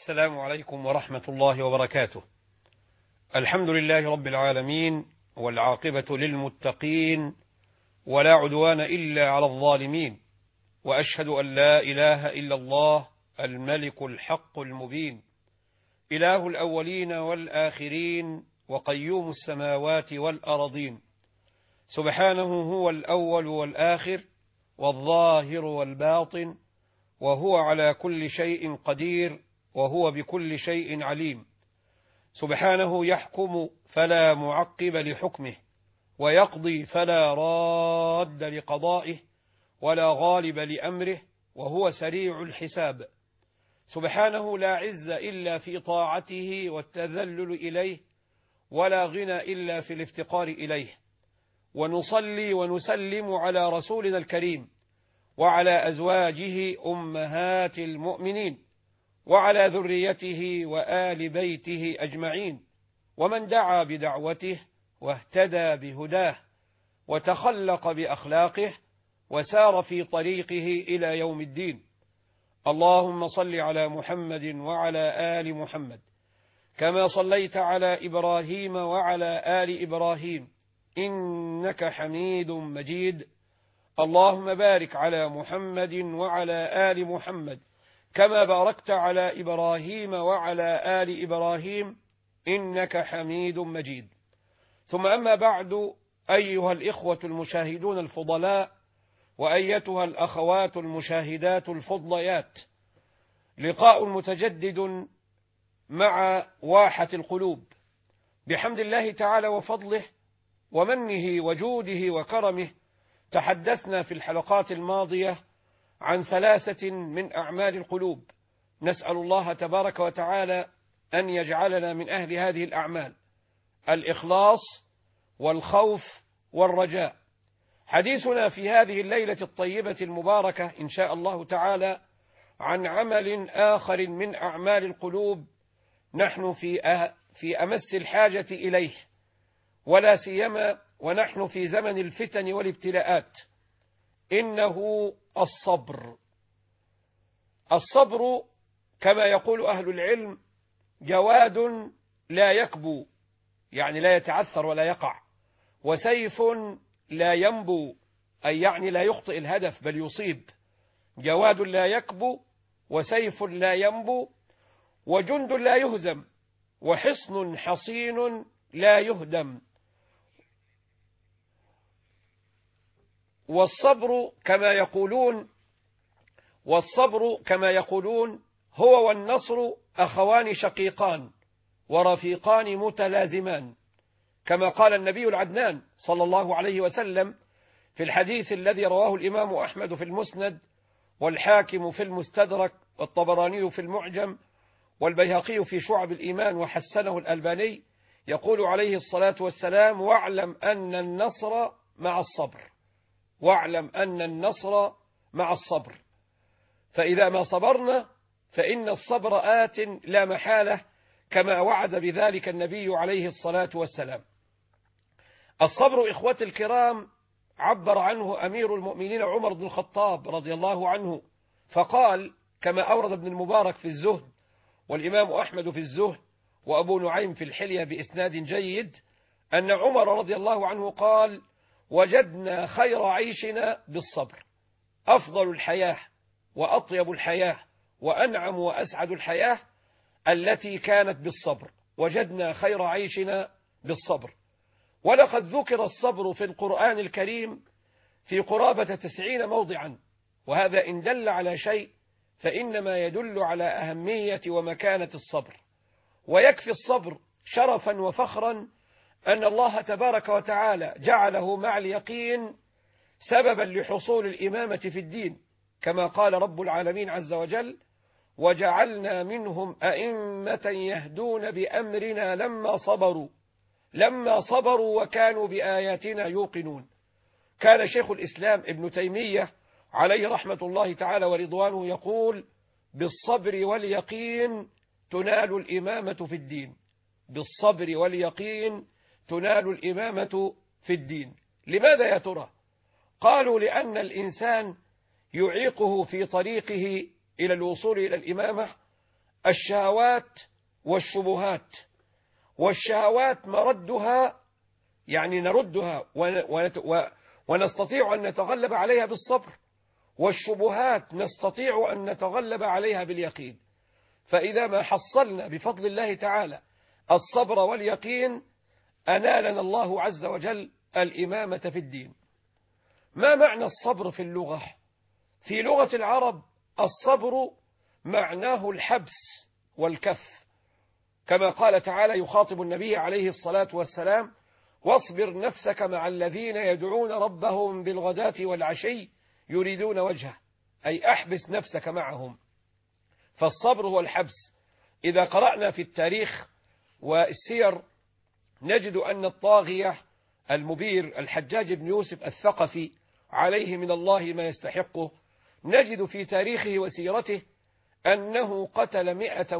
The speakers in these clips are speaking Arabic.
السلام عليكم ورحمة الله وبركاته. الحمد لله رب العالمين، والعاقبة للمتقين، ولا عدوان إلا على الظالمين، وأشهد أن لا إله إلا الله الملك الحق المبين، إله الأولين والآخرين، وقيوم السماوات والأرضين، سبحانه هو الأول والآخر والظاهر والباطن، وهو على كل شيء قدير، وهو بكل شيء عليم. سبحانه يحكم فلا معقب لحكمه، ويقضي فلا راد لقضائه، ولا غالب لأمره، وهو سريع الحساب. سبحانه لا عز إلا في طاعته والتذلل إليه، ولا غنى إلا في الافتقار إليه. ونصلي ونسلم على رسولنا الكريم، وعلى أزواجه أمهات المؤمنين، وعلى ذريته وآل بيته أجمعين، ومن دعا بدعوته واهتدى بهداه وتخلق بأخلاقه وسار في طريقه إلى يوم الدين. اللهم صل على محمد وعلى آل محمد كما صليت على إبراهيم وعلى آل إبراهيم إنك حميد مجيد. اللهم بارك على محمد وعلى آل محمد كما باركت على إبراهيم وعلى آل إبراهيم إنك حميد مجيد. ثم أما بعد، أيها الإخوة المشاهدون الفضلاء، وأيتها الأخوات المشاهدات الفضليات، لقاء متجدد مع واحة القلوب بحمد الله تعالى وفضله ومنه وجوده وكرمه. تحدثنا في الحلقات الماضية عن 3 من أعمال القلوب، نسأل الله تبارك وتعالى أن يجعلنا من أهل هذه الأعمال: الإخلاص والخوف والرجاء. حديثنا في هذه الليلة الطيبة المباركة إن شاء الله تعالى عن عمل آخر من أعمال القلوب نحن في أمس الحاجة إليه، ولا سيما ونحن في زمن الفتن والابتلاءات، إنه الصبر. الصبر كما يقول أهل العلم جواد لا يكبو، يعني لا يتعثر ولا يقع، وسيف لا ينبو، أي يعني لا يخطئ الهدف بل يصيب. جواد لا يكبو، وسيف لا ينبو، وجند لا يهزم، وحصن حصين لا يهدم. والصبر كما يقولون هو والنصر أخوان شقيقان ورفيقان متلازمان، كما قال النبي العدنان صلى الله عليه وسلم في الحديث الذي رواه الإمام أحمد في المسند، والحاكم في المستدرك، والطبراني في المعجم، والبيهقي في شعب الإيمان، وحسنه الألباني. يقول عليه الصلاة والسلام: واعلم أن النصر مع الصبر، واعلم أن النصر مع الصبر، فإذا ما صبرنا فإن الصبر آت لا محالة، كما وعد بذلك النبي عليه الصلاة والسلام. الصبر إخوة الكرام عبر عنه أمير المؤمنين عمر بن الخطاب رضي الله عنه، فقال كما أورد ابن المبارك في الزهد، والإمام أحمد في الزهد، وأبو نعيم في الحلية بإسناد جيد، أن عمر رضي الله عنه قال: وجدنا خير عيشنا بالصبر، أفضل الحياة وأطيب الحياة وأنعم وأسعد الحياة التي كانت بالصبر، وجدنا خير عيشنا بالصبر. ولقد ذكر الصبر في القرآن الكريم في قرابة 90 موضعا، وهذا إن دل على شيء فإنما يدل على أهمية ومكانة الصبر. ويكفي الصبر شرفا وفخرا أن الله تبارك وتعالى جعله مع اليقين سببا لحصول الإمامة في الدين، كما قال رب العالمين عز وجل: وجعلنا منهم أئمة يهدون بأمرنا لما صبروا وكانوا بآياتنا يوقنون. كان شيخ الإسلام ابن تيمية عليه رحمة الله تعالى ورضوانه يقول: بالصبر واليقين تنال الإمامة في الدين، بالصبر واليقين تنال الإمامة في الدين. لماذا يا ترى؟ قالوا: لأن الإنسان يعيقه في طريقه إلى الوصول إلى الإمامة الشهوات والشبهات. والشهوات مردها يعني نردها ونستطيع أن نتغلب عليها بالصبر، والشبهات نستطيع أن نتغلب عليها باليقين. فإذا ما حصلنا بفضل الله تعالى الصبر واليقين أنالنا الله عز وجل الإمامة في الدين. ما معنى الصبر في اللغة؟ في لغة العرب الصبر معناه الحبس والكف، كما قال تعالى يخاطب النبي عليه الصلاة والسلام: واصبر نفسك مع الذين يدعون ربهم بالغداة والعشي يريدون وجهه، أي أحبس نفسك معهم. فالصبر هو الحبس. إذا قرأنا في التاريخ والسير نجد أن الطاغية المبير الحجاج بن يوسف الثقفي عليه من الله ما يستحقه، نجد في تاريخه وسيرته أنه قتل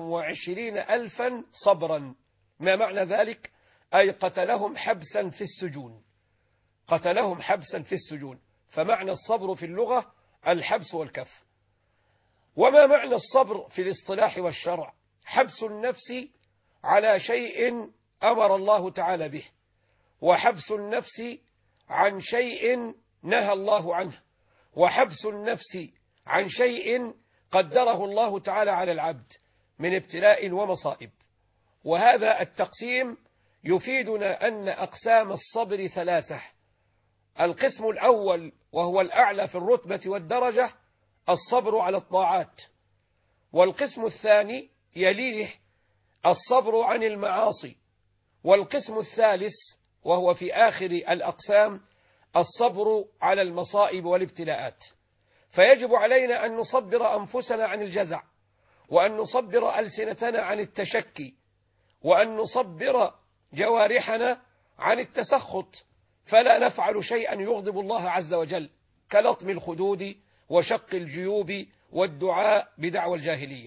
120,000 صبرا. ما معنى ذلك؟ أي قتلهم حبسا في السجون، قتلهم حبسا في السجون. فمعنى الصبر في اللغة الحبس والكف. وما معنى الصبر في الاصطلاح والشرع؟ حبس النفس على شيء أمر الله تعالى به، وحبس النفس عن شيء نهى الله عنه، وحبس النفس عن شيء قدره الله تعالى على العبد من ابتلاء ومصائب. وهذا التقسيم يفيدنا أن أقسام الصبر 3. القسم الأول وهو الأعلى في الرتبة والدرجة الصبر على الطاعات، والقسم الثاني يليه الصبر عن المعاصي، والقسم الثالث وهو في آخر الأقسام الصبر على المصائب والابتلاءات. فيجب علينا أن نصبر أنفسنا عن الجزع، وأن نصبر ألسنتنا عن التشكي، وأن نصبر جوارحنا عن التسخط، فلا نفعل شيئا يغضب الله عز وجل كلطم الخدود وشق الجيوب والدعاء بدعوى الجاهلية.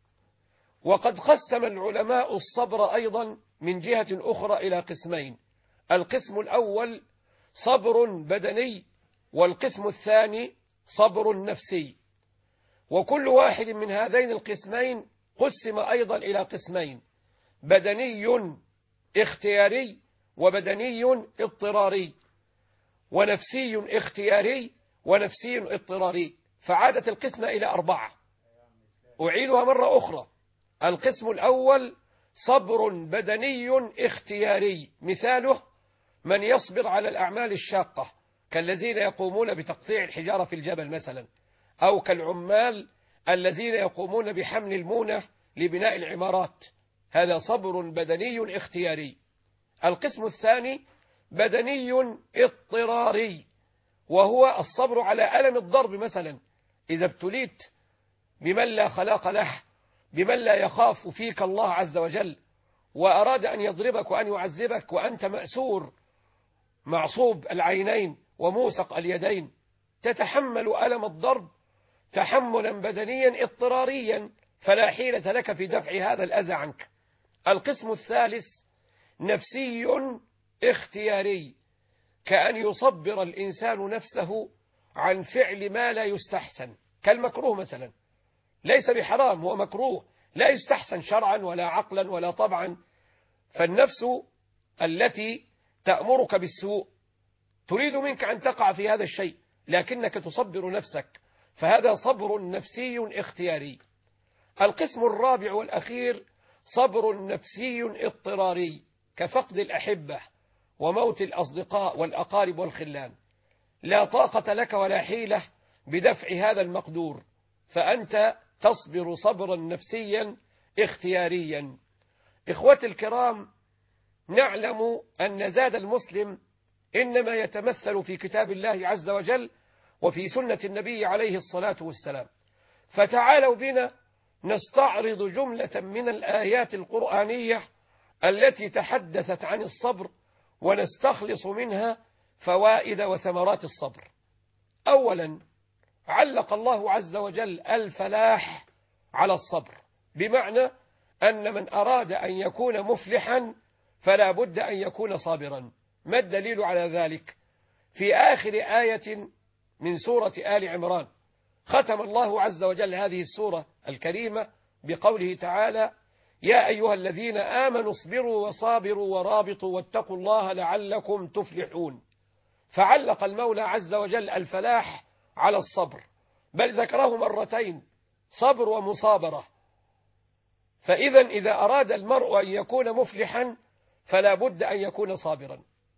وقد قسم العلماء الصبر أيضا من جهة أخرى إلى قسمين: القسم الأول صبر بدني، والقسم الثاني صبر نفسي. وكل واحد من هذين القسمين قسم أيضا إلى قسمين: بدني اختياري، وبدني اضطراري، ونفسي اختياري، ونفسي اضطراري. فعادت القسمة إلى 4. أعيدها مرة أخرى: القسم الأول صبر بدني اختياري، مثاله من يصبر على الأعمال الشاقة كالذين يقومون بتقطيع الحجارة في الجبل مثلا، أو كالعمال الذين يقومون بحمل المونة لبناء العمارات، هذا صبر بدني اختياري. القسم الثاني بدني اضطراري، وهو الصبر على ألم الضرب مثلا، إذا ابتليت بمن لا خلاق له، بمن لا يخاف فيك الله عز وجل، وأراد أن يضربك وأن يعذبك وأنت مأسور معصوب العينين وموسق اليدين، تتحمل ألم الضرب تحملا بدنيا اضطراريا، فلا حيلة لك في دفع هذا الأذى عنك. القسم الثالث نفسي اختياري، كأن يصبر الإنسان نفسه عن فعل ما لا يستحسن، كالمكروه مثلا، ليس بحرام، هو مكروه لا يستحسن شرعا ولا عقلا ولا طبعا. فالنفس التي تأمرك بالسوء تريد منك أن تقع في هذا الشيء، لكنك تصبر نفسك، فهذا صبر نفسي اختياري. القسم الرابع والأخير صبر نفسي اضطراري، كفقد الأحبة وموت الأصدقاء والأقارب والخلان، لا طاقة لك ولا حيلة بدفع هذا المقدور، فأنت تصبر صبرا نفسيا اختياريا. إخوتي الكرام، نعلم أن زاد المسلم إنما يتمثل في كتاب الله عز وجل وفي سنة النبي عليه الصلاة والسلام. فتعالوا بنا نستعرض جملة من الآيات القرآنية التي تحدثت عن الصبر، ونستخلص منها فوائد وثمرات الصبر. أولا، علق الله عز وجل الفلاح على الصبر، بمعنى أن من أراد أن يكون مفلحا فلا بد أن يكون صابرا. ما الدليل على ذلك؟ في آخر آية من سورة آل عمران ختم الله عز وجل هذه السورة الكريمة بقوله تعالى: يا أيها الذين آمنوا اصبروا وصابروا ورابطوا واتقوا الله لعلكم تفلحون. فعلق المولى عز وجل الفلاح على الصبر، بل ذكره مرتين: صبر ومصابرة. إذا أراد المرء أن يكون مفلحا فلا بد أن يكون صابرا.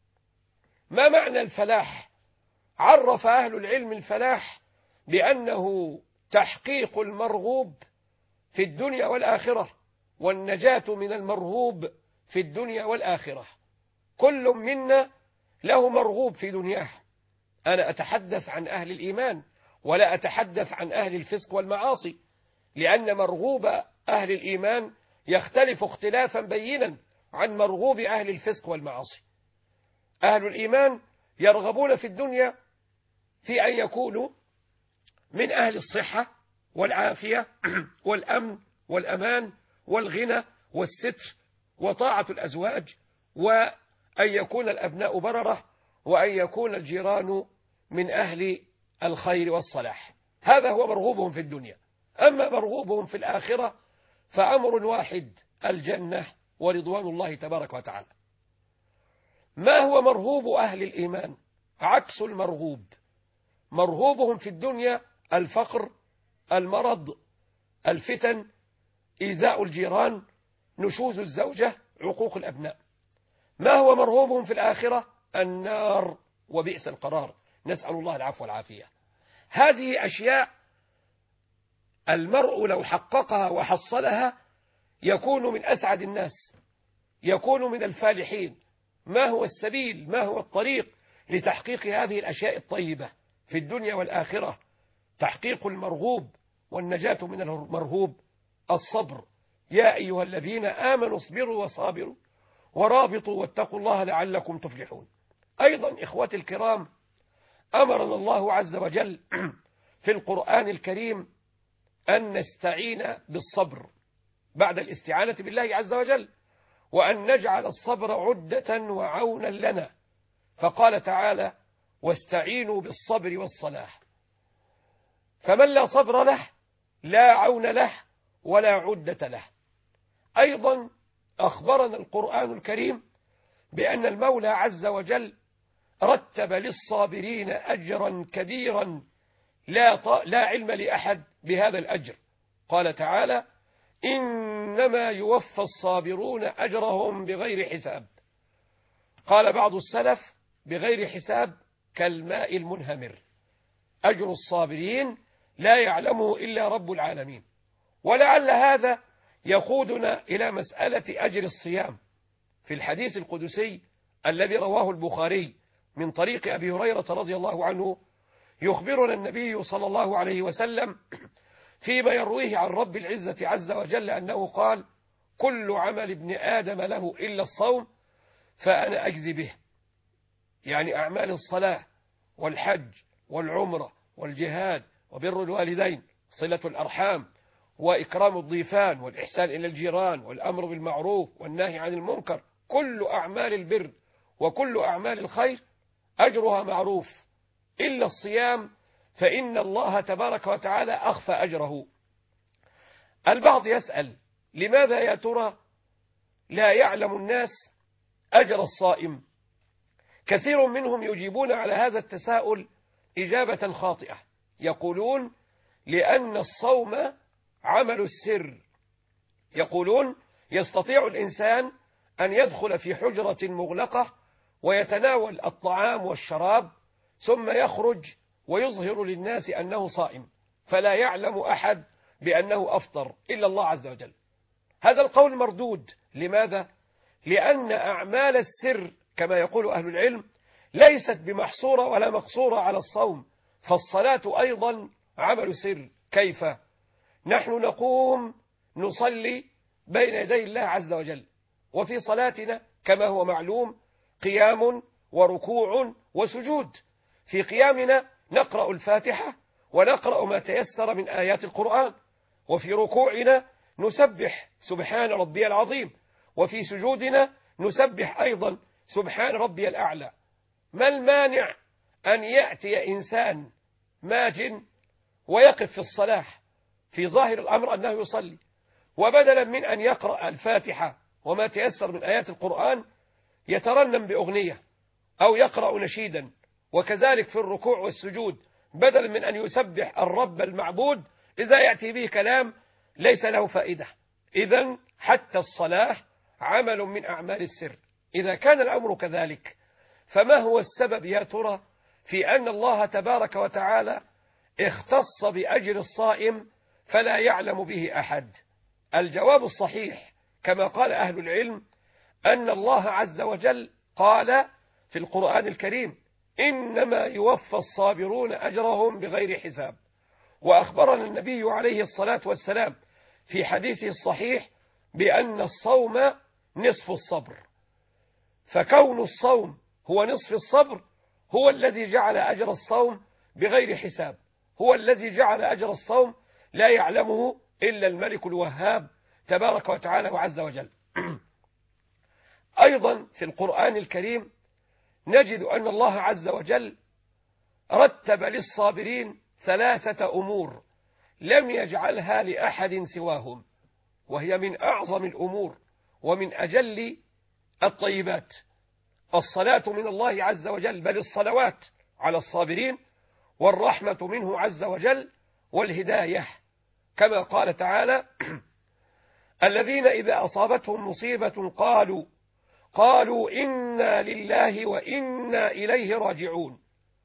ما معنى الفلاح؟ عرف أهل العلم الفلاح بأنه تحقيق المرغوب في الدنيا والآخرة، والنجاة من المرهوب في الدنيا والآخرة. كل منا له مرغوب في دنياه. أنا أتحدث عن أهل الإيمان ولا أتحدث عن أهل الفسق والمعاصي، لأن مرغوب أهل الإيمان يختلف اختلافا بينا عن مرغوب أهل الفسق والمعاصي. أهل الإيمان يرغبون في الدنيا في أن يكونوا من أهل الصحة والعافية والأمن والأمان والغنى والستر وطاعة الأزواج، وأن يكون الأبناء بررة، وأن يكون الجيران من أهل الخير والصلاح. هذا هو مرغوبهم في الدنيا. أما مرغوبهم في الآخرة فأمر واحد: الجنة ورضوان الله تبارك وتعالى. ما هو مرغوب أهل الإيمان؟ عكس المرغوب. مرغوبهم في الدنيا الفقر، المرض، الفتن، إيذاء الجيران، نشوز الزوجة، عقوق الأبناء. ما هو مرغوبهم في الآخرة؟ النار وبئس القرار، نسأل الله العفو والعافية. هذه أشياء المرء لو حققها وحصلها يكون من أسعد الناس، يكون من الفالحين. ما هو السبيل؟ ما هو الطريق لتحقيق هذه الأشياء الطيبة في الدنيا والآخرة؟ تحقيق المرغوب والنجاة من المرهوب: الصبر. يا أيها الذين آمنوا اصبروا وصابروا ورابطوا واتقوا الله لعلكم تفلحون. أيضا إخوتي الكرام، أمرنا الله عز وجل في القرآن الكريم أن نستعين بالصبر بعد الاستعانة بالله عز وجل، وأن نجعل الصبر عدة وعونا لنا. فقال تعالى: واستعينوا بالصبر والصلاة. فمن لا صبر له لا عون له ولا عدة له. أيضا أخبرنا القرآن الكريم بأن المولى عز وجل رتب للصابرين أجرا كبيرا لا علم لأحد بهذا الأجر. قال تعالى: إنما يوفى الصابرون أجرهم بغير حساب. قال بعض السلف: بغير حساب كالماء المنهمر. أجر الصابرين لا يعلمه إلا رب العالمين. ولعل هذا يقودنا إلى مسألة أجر الصيام. في الحديث القدسي الذي رواه البخاري من طريق أبي هريرة رضي الله عنه، يخبرنا النبي صلى الله عليه وسلم فيما يرويه عن رب العزة عز وجل أنه قال: كل عمل ابن آدم له إلا الصوم فأنا أجزي به. يعني أعمال الصلاة والحج والعمرة والجهاد وبر الوالدين، صلة الأرحام، وإكرام الضيفان، والإحسان إلى الجيران، والأمر بالمعروف والنهي عن المنكر، كل أعمال البر وكل أعمال الخير أجرها معروف، إلا الصيام فإن الله تبارك وتعالى أخفى أجره. البعض يسأل: لماذا يا ترى لا يعلم الناس أجر الصائم؟ كثير منهم يجيبون على هذا التساؤل إجابة خاطئة، يقولون: لأن الصوم عمل السر. يقولون: يستطيع الإنسان أن يدخل في حجرة مغلقة ويتناول الطعام والشراب ثم يخرج ويظهر للناس أنه صائم، فلا يعلم أحد بأنه أفطر إلا الله عز وجل. هذا القول مردود. لماذا؟ لأن أعمال السر كما يقول أهل العلم ليست بمحصورة ولا مقصورة على الصوم، فالصلاة أيضا عمل سر. كيف؟ نحن نقوم نصلي بين يدي الله عز وجل، وفي صلاتنا كما هو معلوم قيام وركوع وسجود. في قيامنا نقرأ الفاتحة ونقرأ ما تيسر من آيات القرآن، وفي ركوعنا نسبح سبحان ربي العظيم، وفي سجودنا نسبح أيضا سبحان ربي الأعلى. ما المانع أن يأتي إنسان ماج ويقف في الصلاة في ظاهر الأمر أنه يصلي، وبدلا من أن يقرأ الفاتحة وما تيسر من آيات القرآن يترنم بأغنية أو يقرأ نشيدا، وكذلك في الركوع والسجود بدلا من أن يسبح الرب المعبود إذا يأتي به كلام ليس له فائدة. إذن حتى الصلاة عمل من أعمال السر. إذا كان الأمر كذلك فما هو السبب يا ترى في أن الله تبارك وتعالى اختص بأجر الصائم فلا يعلم به أحد؟ الجواب الصحيح كما قال أهل العلم أن الله عز وجل قال في القرآن الكريم: إنما يوفى الصابرون أجرهم بغير حساب. وأخبرنا النبي عليه الصلاة والسلام في حديثه الصحيح بأن الصوم نصف الصبر، فكون الصوم هو نصف الصبر هو الذي جعل أجر الصوم بغير حساب، هو الذي جعل أجر الصوم لا يعلمه إلا الملك الوهاب تبارك وتعالى وعز وجل. أيضا في القرآن الكريم نجد أن الله عز وجل رتب للصابرين 3 أمور لم يجعلها لأحد سواهم، وهي من أعظم الأمور ومن أجل الطيبات: الصلاة من الله عز وجل، بل الصلوات على الصابرين، والرحمة منه عز وجل، والهداية، كما قال تعالى: الذين إذا أصابتهم مصيبة قالوا إنا لله وإنا إليه راجعون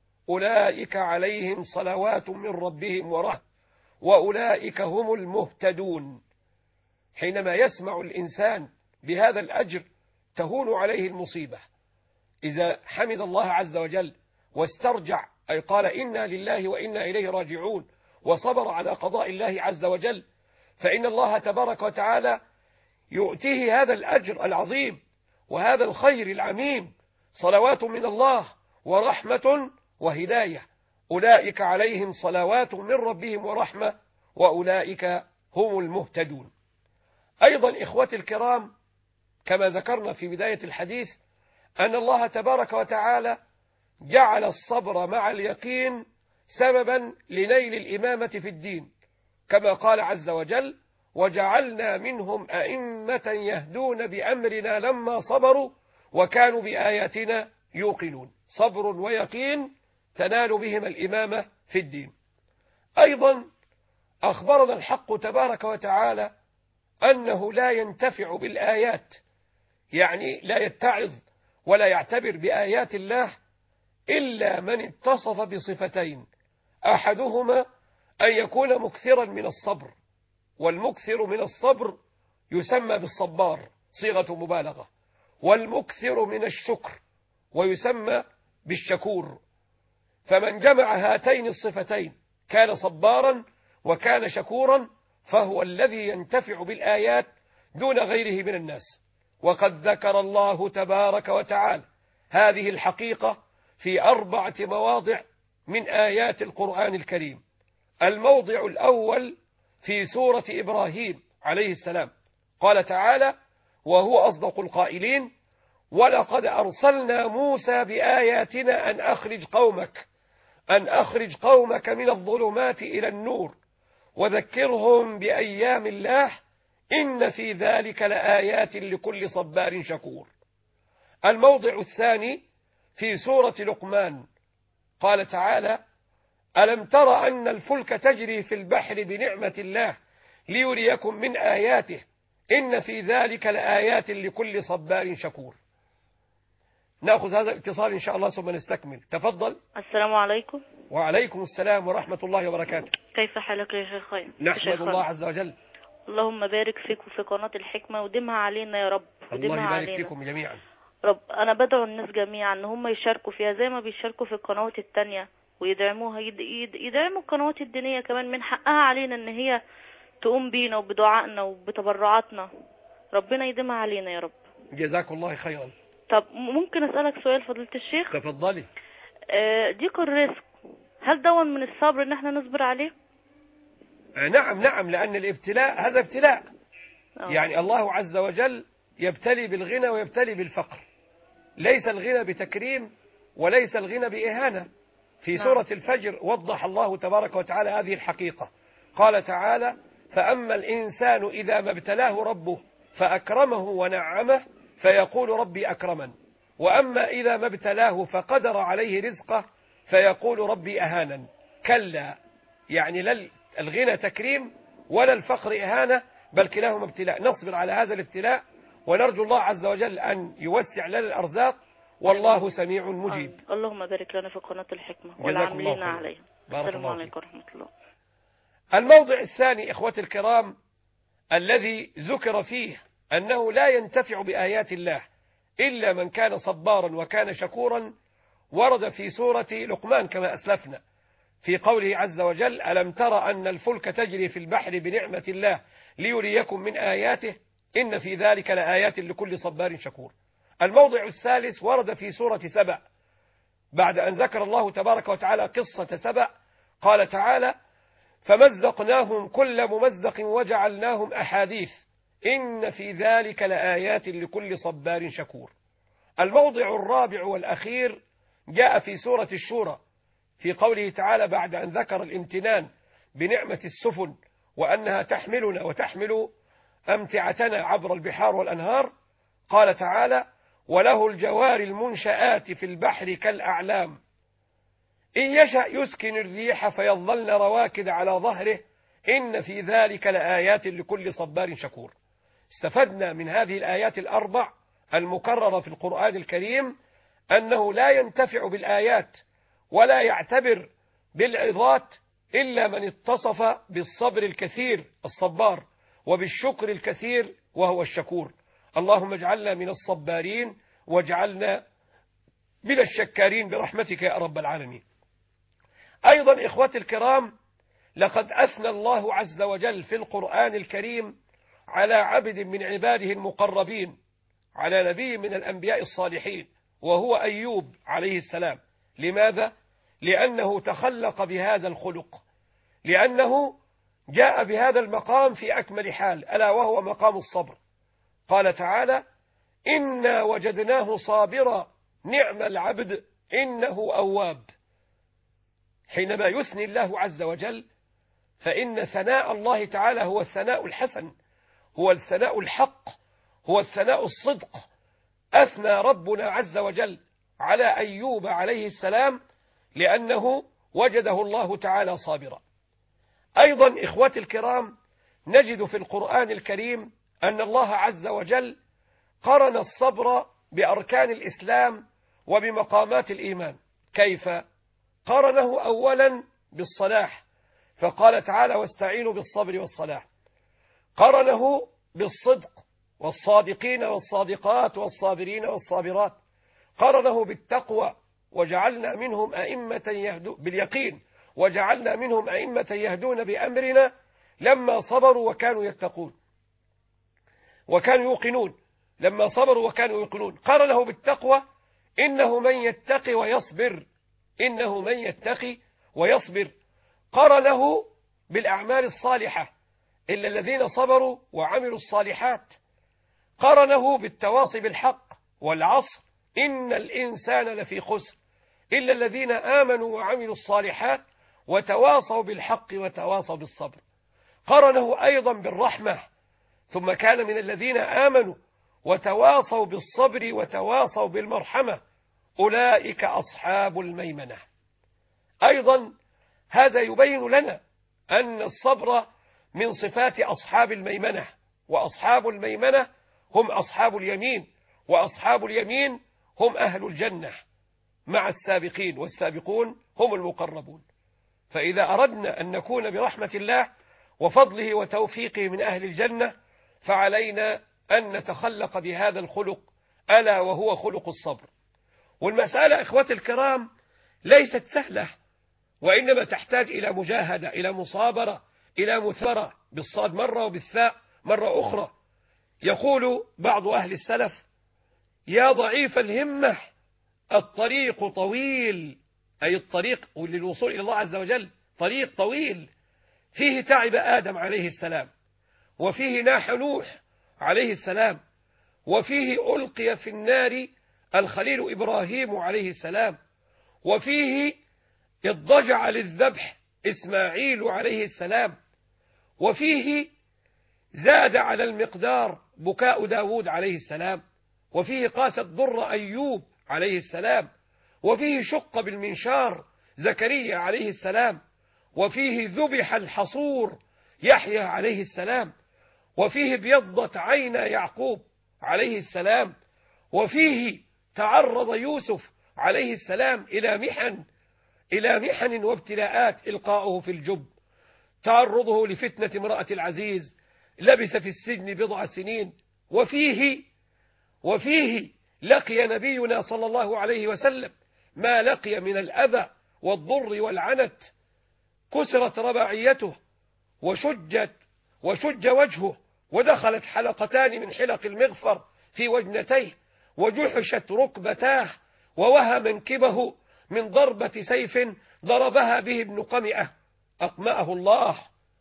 أولئك عليهم صلوات من ربهم ورحمة وأولئك هم المهتدون. حينما يسمع الإنسان بهذا الأجر تهون عليه المصيبة إذا حمد الله عز وجل واسترجع، أي قال إنا لله وإنا إليه راجعون، وصبر على قضاء الله عز وجل، فإن الله تبارك وتعالى يؤتيه هذا الأجر العظيم وهذا الخير العميم: صلوات من الله ورحمة وهداية، أولئك عليهم صلوات من ربهم ورحمة وأولئك هم المهتدون. أيضا إخوتي الكرام، كما ذكرنا في بداية الحديث أن الله تبارك وتعالى جعل الصبر مع اليقين سببا لنيل الإمامة في الدين، كما قال عز وجل: وجعلنا منهم أئمة يهدون بأمرنا لما صبروا وكانوا بآياتنا يوقنون. صبر ويقين تنال بهما الإمامة في الدين. أيضا أخبرنا الحق تبارك وتعالى أنه لا ينتفع بالآيات، يعني لا يتعظ ولا يعتبر بآيات الله إلا من اتصف بصفتين: أحدهما أن يكون مكثرا من الصبر، والمكثر من الصبر يسمى بالصبار صيغة مبالغة، والمكثر من الشكر ويسمى بالشكور. فمن جمع هاتين الصفتين كان صبارا وكان شكورا، فهو الذي ينتفع بالآيات دون غيره من الناس. وقد ذكر الله تبارك وتعالى هذه الحقيقة في 4 مواضع من آيات القرآن الكريم. الموضع الأول في سورة إبراهيم عليه السلام، قال تعالى وهو أصدق القائلين: ولقد أرسلنا موسى بآياتنا أن أخرج قومك من الظلمات إلى النور وذكرهم بأيام الله إن في ذلك لآيات لكل صبار شكور. الموضع الثاني في سورة لقمان، قال تعالى: ألم تر أن الفلك تجري في البحر بنعمة الله ليريكم من آياته إن في ذلك لآيات لكل صبار شكور. نأخذ هذا الاتصال إن شاء الله ثم نستكمل. تفضل. السلام عليكم. وعليكم السلام ورحمة الله وبركاته. كيف حالك يا شيخ خير؟ نحمد الله عز وجل. اللهم بارك فيك وفي قناة الحكمة ودمها علينا يا رب. الله يبارك فيكم جميعا. رب أنا بدعو الناس جميعا أن هم يشاركوا فيها زي ما بيشاركوا في القنوات التانية ويدعموها، يدعموا القنوات الدينية كمان. من حقها علينا أن هي تقوم بينا وبدعائنا وبتبرعاتنا. ربنا يديمها علينا يا رب. جزاك الله خيرا. طب ممكن أسألك سؤال فضيلة الشيخ؟ تفضلي. ضيق الرزق هل دون من الصبر ان احنا نصبر عليه؟ نعم، لأن الابتلاء هذا ابتلاء. يعني الله عز وجل يبتلي بالغنى ويبتلي بالفقر. ليس الغنى بتكريم وليس الغنى بإهانة. في سورة الفجر وضح الله تبارك وتعالى هذه الحقيقة، قال تعالى: فأما الإنسان إذا ما ابتلاه ربه فأكرمه ونعمه فيقول ربي أكرمن، وأما إذا ما ابتلاه فقدر عليه رزقه فيقول ربي أهانن. كلا، يعني لا الغنى تكريم ولا الفقر إهانة، بل كلاهما ابتلاء. نصبر على هذا الابتلاء ونرجو الله عز وجل أن يوسع لنا الأرزاق، والله سميع مجيب. اللهم بارك لنا في قناة الحكمة جزاكم والعاملين الله خيرا. عليها. بارك السلام الله عليكم فيك. ورحمة الله. الموضع الثاني إخوة الكرام الذي ذكر فيه أنه لا ينتفع بآيات الله إلا من كان صبارا وكان شكورا، ورد في سورة لقمان كما أسلفنا في قوله عز وجل: ألم تر أن الفلك تجري في البحر بنعمة الله ليريكم من آياته إن في ذلك لآيات لكل صبار شكور. الموضع الثالث ورد في سورة سبأ بعد أن ذكر الله تبارك وتعالى قصة سبأ، قال تعالى: فمزقناهم كل ممزق وجعلناهم أحاديث إن في ذلك لآيات لكل صبار شكور. الموضع الرابع والأخير جاء في سورة الشورى في قوله تعالى بعد أن ذكر الامتنان بنعمة السفن وأنها تحملنا وتحمل أمتعتنا عبر البحار والأنهار، قال تعالى: وله الجوار المنشآت في البحر كالأعلام إن يشأ يسكن الريح فيظلن رواكد على ظهره إن في ذلك لآيات لكل صبار شكور. استفدنا من هذه الآيات الأربع المكررة في القرآن الكريم أنه لا ينتفع بالآيات ولا يعتبر بالعظات إلا من اتصف بالصبر الكثير الصبار وبالشكر الكثير وهو الشكور. اللهم اجعلنا من الصبارين واجعلنا من الشكارين برحمتك يا رب العالمين. أيضا إخوتي الكرام، لقد أثنى الله عز وجل في القرآن الكريم على عبد من عباده المقربين، على نبي من الأنبياء الصالحين وهو أيوب عليه السلام. لماذا؟ لأنه تخلق بهذا الخلق، لأنه جاء بهذا المقام في أكمل حال، ألا وهو مقام الصبر. قال تعالى: إنا وجدناه صابرا نعم العبد إنه أواب. حينما يثني الله عز وجل فإن ثناء الله تعالى هو الثناء الحسن، هو الثناء الحق، هو الثناء الصدق. أثنى ربنا عز وجل على أيوب عليه السلام لأنه وجده الله تعالى صابرا. أيضا إخوتي الكرام، نجد في القرآن الكريم أن الله عز وجل قرن الصبر بأركان الإسلام وبمقامات الإيمان. كيف؟ قرنه أولا بالصلاح فقال تعالى: واستعينوا بالصبر والصلاح. قرنه بالصدق والصادقين والصادقات والصابرين والصابرات. قرنه بالتقوى وجعلنا منهم أئمة يهدون باليقين، وجعلنا منهم أئمة يهدون بأمرنا لما صبروا وكانوا يتقون وكانوا يوقنون. لما صبروا وكانوا يوقنون. قرنه بالتقوى: إنه من يتقي ويصبر، إنه من يتقي ويصبر. قرنه بالأعمال الصالحة: إلا الذين صبروا وعملوا الصالحات. قرنه بالتواصي بالحق والعصر: إن الإنسان لفي خسر إلا الذين آمنوا وعملوا الصالحات وتواصوا بالحق وتواصوا بالصبر. قرنه أيضا بالرحمة: ثم كان من الذين آمنوا وتواصوا بالصبر وتواصوا بالمرحمة أولئك أصحاب الميمنة. أيضا هذا يبين لنا أن الصبر من صفات أصحاب الميمنة، وأصحاب الميمنة هم أصحاب اليمين، وأصحاب اليمين هم أهل الجنة مع السابقين، والسابقون هم المقربون. فإذا أردنا أن نكون برحمة الله وفضله وتوفيقه من أهل الجنة فعلينا أن نتخلق بهذا الخلق، ألا وهو خلق الصبر. والمسألة إخوتي الكرام ليست سهلة، وإنما تحتاج إلى مجاهدة، إلى مصابرة، إلى مثابرة، بالصاد مرة وبالثاء مرة أخرى. يقول بعض أهل السلف: يا ضعيف الهمة الطريق طويل، أي الطريق للوصول إلى الله عز وجل طريق طويل، فيه تعب آدم عليه السلام، وفيه ناح نوح عليه السلام، وفيه ألقي في النار الخليل إبراهيم عليه السلام، وفيه اضطجع للذبح إسماعيل عليه السلام، وفيه زاد على المقدار بكاء داود عليه السلام، وفيه قاست ضر أيوب عليه السلام، وفيه شق بالمنشار زكريا عليه السلام، وفيه ذبح الحصور يحيى عليه السلام، وفيه ابيضت عين يعقوب عليه السلام، وفيه تعرض يوسف عليه السلام إلى محن وابتلاءات، إلقاؤه في الجب، تعرضه لفتنة امرأة العزيز، لبث في السجن بضع سنين. وفيه لقي نبينا صلى الله عليه وسلم ما لقي من الأذى والضر والعنت، كسرت رباعيته وشج وجهه، ودخلت حلقتان من حلق المغفر في وجنتيه، وجحشت ركبتاه، ووهى منكبه من ضربة سيف ضربها به ابن قمئة أقمأه الله.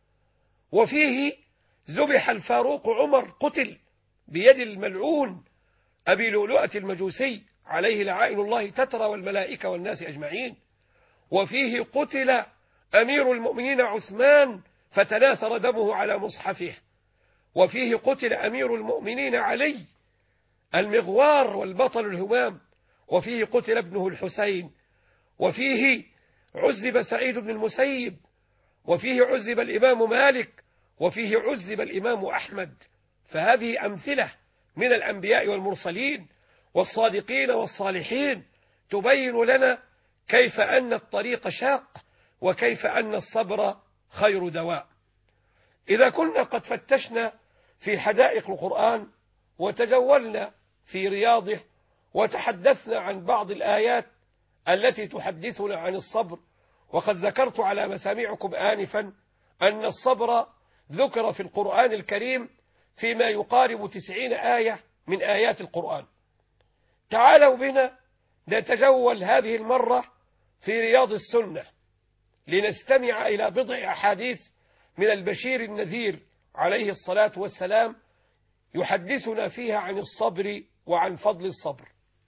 وفيه ذبح الفاروق عمر، قتل بيد الملعون أبي لؤلؤة المجوسي عليه لعائن الله تترى والملائكة والناس أجمعين. وفيه قتل أمير المؤمنين عثمان فتناثر دمه على مصحفه. وفيه قتل أمير المؤمنين علي المغوار والبطل الهمام. وفيه قتل ابنه الحسين. وفيه عذب سعيد بن المسيب. وفيه عذب الإمام مالك. وفيه عذب الإمام أحمد. فهذه أمثلة من الأنبياء والمرسلين والصادقين والصالحين تبين لنا كيف أن الطريق شاق، وكيف أن الصبر خير دواء. إذا كنا قد فتشنا في حدائق القرآن وتجولنا في رياضه وتحدثنا عن بعض الآيات التي تحدثنا عن الصبر، وقد ذكرت على مسامعكم آنفا أن الصبر ذكر في القرآن الكريم فيما يقارب 90 آية من آيات القرآن. تعالوا بنا نتجول هذه المرة في رياض السنة لنستمع إلى بضع أحاديث من البشير النذير عليه الصلاة والسلام يحدثنا فيها عن الصبر وعن فضل الصبر.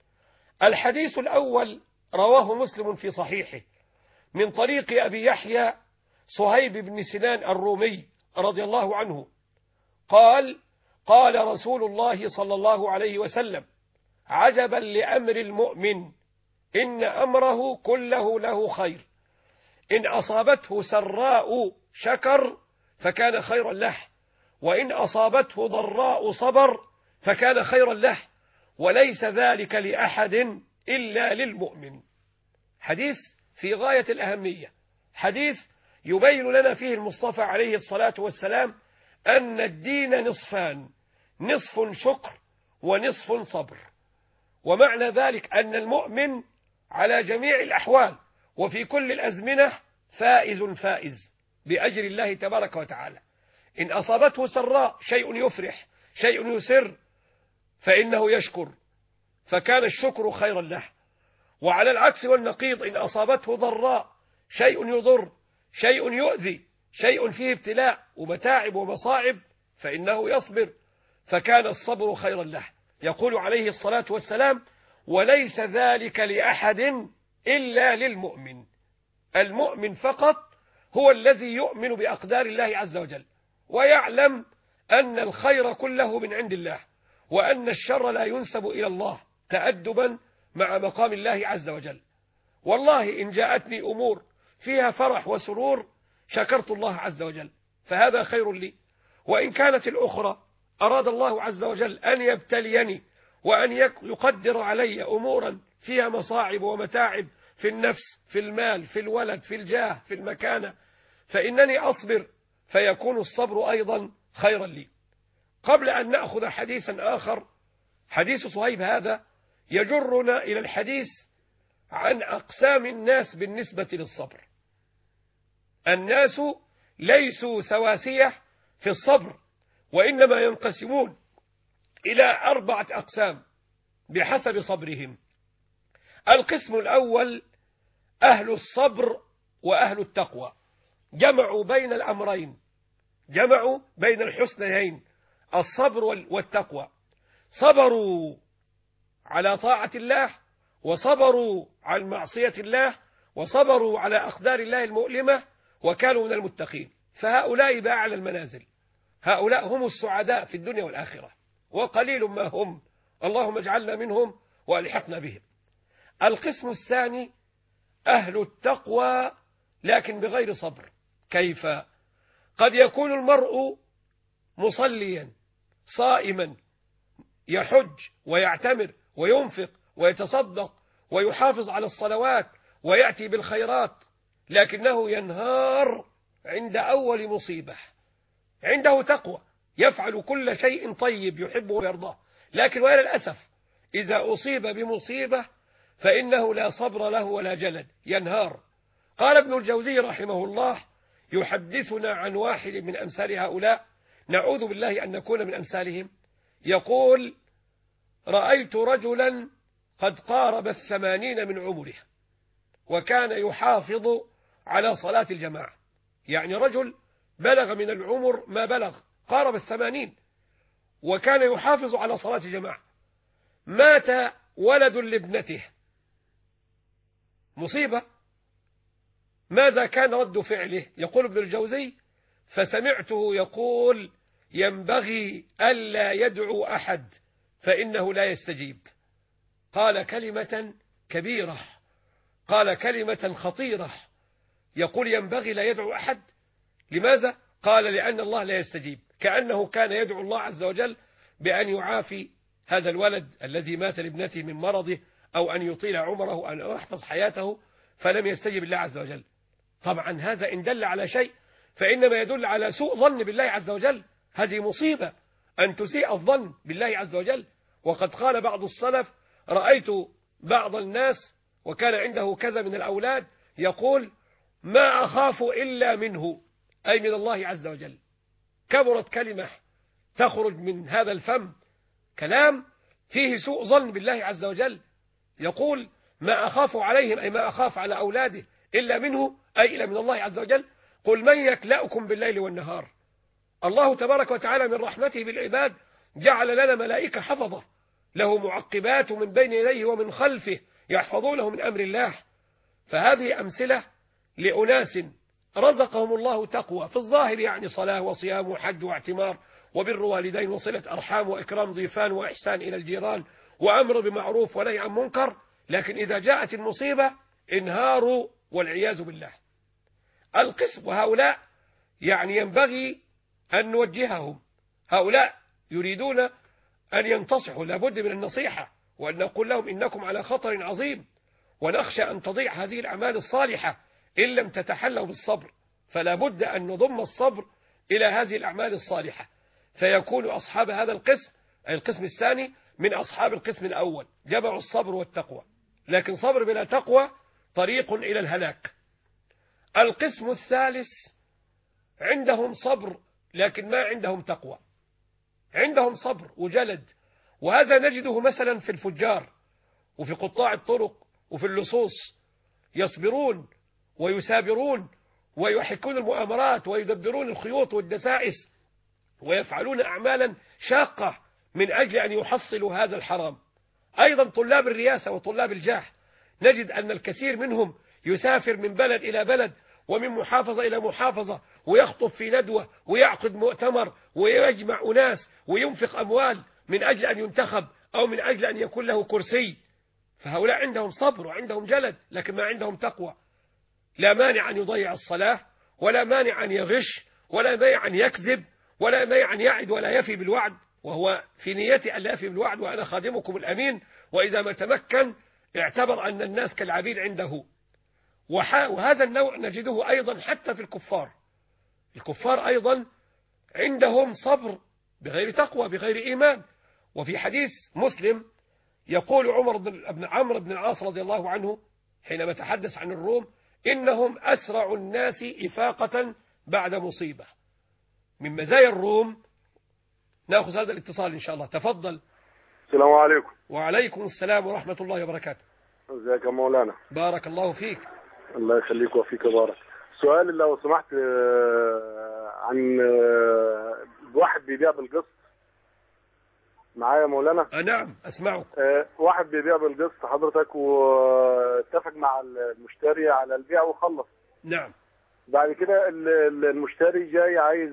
الحديث الأول رواه مسلم في صحيحه من طريق أبي يحيى صهيب بن سنان الرومي رضي الله عنه قال: قال رسول الله صلى الله عليه وسلم: عجبا لأمر المؤمن، إن أمره كله له خير، إن أصابته سراء شكر فكان خيرا له، وإن أصابته ضراء صبر فكان خيرا له، وليس ذلك لأحد إلا للمؤمن. حديث في غاية الأهمية، حديث يبين لنا فيه المصطفى عليه الصلاة والسلام أن الدين نصفان، نصف شكر ونصف صبر. ومعنى ذلك أن المؤمن على جميع الأحوال وفي كل الأزمنة فائز بأجر الله تبارك وتعالى. إن أصابته سراء، شيء يفرح، شيء يسر، فإنه يشكر فكان الشكر خيرا له. وعلى العكس والنقيض، إن أصابته ضراء، شيء يضر، شيء يؤذي، شيء فيه ابتلاء ومتاعب ومصاعب، فإنه يصبر فكان الصبر خيرا له. يقول عليه الصلاة والسلام: وليس ذلك لأحد إلا للمؤمن. المؤمن فقط هو الذي يؤمن بأقدار الله عز وجل، ويعلم أن الخير كله من عند الله، وأن الشر لا ينسب إلى الله، تأدبا مع مقام الله عز وجل. والله إن جاءتني أمور فيها فرح وسرور شكرت الله عز وجل فهذا خير لي، وإن كانت الأخرى أراد الله عز وجل أن يبتليني وأن يقدر علي أمورا فيها مصاعب ومتاعب في النفس، في المال، في الولد، في الجاه، في المكانة، فإنني أصبر فيكون الصبر أيضا خيرا لي. قبل أن نأخذ حديثا آخر، حديث صهيب هذا يجرنا إلى الحديث عن أقسام الناس بالنسبة للصبر. الناس ليسوا سواسية في الصبر، وإنما ينقسمون إلى 4 أقسام بحسب صبرهم. القسم الأول أهل الصبر وأهل التقوى، جمعوا بين الأمرين، جمعوا بين الحسنيين الصبر والتقوى، صبروا على طاعة الله، وصبروا عن معصية الله، وصبروا على أقدار الله المؤلمة، وكانوا من المتقين. فهؤلاء بأعلى المنازل، هؤلاء هم السعداء في الدنيا والآخرة، وقليل ما هم، اللهم اجعلنا منهم والحقنا بهم. القسم الثاني أهل التقوى لكن بغير صبر. كيف؟ قد يكون المرء مصليا صائما يحج ويعتمر وينفق ويتصدق ويحافظ على الصلوات ويأتي بالخيرات، لكنه ينهار عند أول مصيبة. عنده تقوى، يفعل كل شيء طيب يحبه ويرضاه، لكن وإلى الأسف إذا أصيب بمصيبة فإنه لا صبر له ولا جلد، ينهار. قال ابن الجوزي رحمه الله يحدثنا عن واحد من أمثال هؤلاء، نعوذ بالله أن نكون من أمثالهم، يقول: رأيت رجلا قد قارب 80 من عمره وكان يحافظ على صلاة الجماعة، يعني رجل بلغ من العمر ما بلغ، قارب 80 وكان يحافظ على صلاة الجماعة. مات ولد لابنته، مصيبة. ماذا كان رد فعله؟ يقول ابن الجوزي: فسمعته يقول: ينبغي ألا يدعو أحد فإنه لا يستجيب. قال كلمة كبيرة، قال كلمة خطيرة، يقول ينبغي لا يدعو أحد. لماذا؟ قال لأن الله لا يستجيب. كأنه كان يدعو الله عز وجل بأن يعافي هذا الولد الذي مات لابنته من مرضه، أو أن يطيل عمره، أو أن يحفظ حياته، فلم يستجب الله عز وجل. طبعا هذا إن دل على شيء فإنما يدل على سوء ظن بالله عز وجل. هذه مصيبة أن تسيء الظن بالله عز وجل. وقد قال بعض السلف: رأيت بعض الناس وكان عنده كذا من الأولاد يقول: ما أخاف إلا منه، أي من الله عز وجل. كبرت كلمة تخرج من هذا الفم، كلام فيه سوء ظن بالله عز وجل. يقول: ما أخاف عليهم، أي ما أخاف على أولاده، إلا منه، أي إلا من الله عز وجل. قل من يكلأكم بالليل والنهار. الله تبارك وتعالى من رحمته بالعباد جعل لنا ملائكة حفظة له معقبات من بين يديه ومن خلفه يحفظونه من أمر الله. فهذه أمثلة لأناس رزقهم الله تقوى في الظاهر، يعني صلاة وصيام وحج واعتمار وبر والدين وصلة أرحام وإكرام ضيفان وإحسان إلى الجيران وأمر بمعروف ونهي عن منكر، لكن إذا جاءت المصيبة انهاروا والعياذ بالله. القسم، وهؤلاء يعني ينبغي أن نوجههم، هؤلاء يريدون أن ينتصحوا، لابد من النصيحة، وأن نقول لهم إنكم على خطر عظيم، ونخشى أن تضيع هذه الأعمال الصالحة إن لم تتحلوا بالصبر. فلا بد أن نضم الصبر إلى هذه الأعمال الصالحة، فيكون أصحاب هذا القسم، أي القسم الثاني، من أصحاب القسم الأول، جمعوا الصبر والتقوى. لكن صبر بلا تقوى طريق إلى الهلاك. القسم الثالث عندهم صبر لكن ما عندهم تقوى، عندهم صبر وجلد، وهذا نجده مثلا في الفجار وفي قطاع الطرق وفي اللصوص، يصبرون ويسابرون ويحكون المؤامرات ويدبرون الخيوط والدسائس ويفعلون أعمالا شاقة من أجل أن يحصلوا هذا الحرام. أيضا طلاب الرياسة وطلاب الجاه نجد أن الكثير منهم يسافر من بلد إلى بلد ومن محافظة إلى محافظة، ويخطب في ندوة ويعقد مؤتمر ويجمع أناس وينفق أموال من أجل أن ينتخب أو من أجل أن يكون له كرسي. فهؤلاء عندهم صبر وعندهم جلد لكن ما عندهم تقوى. لا مانع أن يضيع الصلاة، ولا مانع أن يغش، ولا مانع أن يكذب، ولا مانع أن يعد ولا يفي بالوعد، وهو في نيتي أن لا يفي بالوعد وأنا خادمكم الأمين، وإذا ما تمكن اعتبر أن الناس كالعبيد عنده. وهذا النوع نجده أيضا حتى في الكفار. الكفار أيضا عندهم صبر بغير تقوى بغير إيمان. وفي حديث مسلم يقول عمرو بن العاص رضي الله عنه حينما تحدث عن الروم: إنهم أسرع الناس إفاقة بعد مصيبة. من مزايا الروم. نأخذ هذا الاتصال إن شاء الله، تفضل. السلام عليكم. وعليكم السلام ورحمة الله وبركاته. ازيك يا مولانا؟ بارك الله فيك. الله يخليك وفيك بارك. سؤال لو سمحت عن واحد بيبيع بالقسط. معايا يا مولانا؟ نعم أسمعك. واحد بيبيع بالقسط حضرتك، واتفق مع المشتري على البيع وخلص. نعم. بعد كده المشتري جاي عايز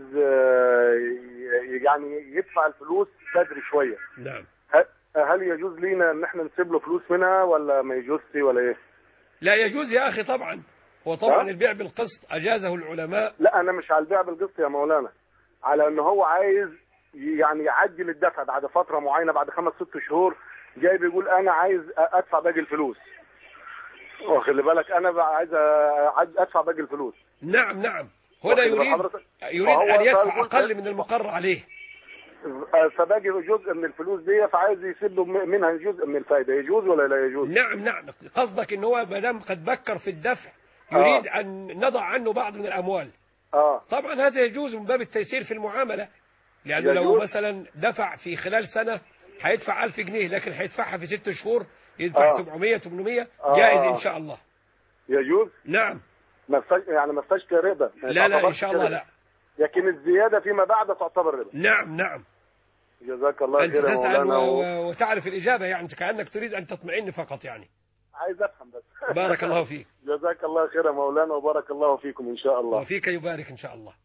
يعني يدفع الفلوس بدري شويه. نعم. هل يجوز لينا ان احنا نسيب له فلوس منها ولا ما يجوزش ولا ايه؟ لا يجوز يا أخي طبعا. وطبعا البيع بالقسط أجازه العلماء. لا انا مش على البيع بالقسط يا مولانا، على ان هو عايز يعني يعجل الدفع بعد فتره معينه، بعد 5-6 شهور جاي بيقول انا عايز ادفع باقي الفلوس. وخلي بالك انا عايز ادفع باقي الفلوس. نعم نعم. هنا يريد أن يدفع أقل من المقر عليه. فباقي جزء من الفلوس دي، فعايز يسيب له منها جزء من الفائده. يجوز ولا لا يجوز؟ نعم نعم. قصدك ان هو ما دام قد بكر في الدفع يريد ان نضع عنه بعض من الاموال. طبعا هذا يجوز من باب التيسير في المعامله، لانه لو مثلا دفع في خلال سنه هيدفع 1000 جنيه، لكن هيدفعها في 6 شهور يدفع 700 800 جائز ان شاء الله. يجوز. نعم. ما فيهاش ربا. لا لا ان شاء الله لا. لكن الزياده فيما بعد تعتبر ربا. نعم نعم. جزاك الله خير يا مولانا. مولانا. وتعرف الإجابة يعني كأنك تريد أن تطمئن فقط يعني. عايز أفهم بس. بارك الله فيك. جزاك الله خير يا مولانا وبارك الله فيكم إن شاء الله. وفيك يبارك إن شاء الله.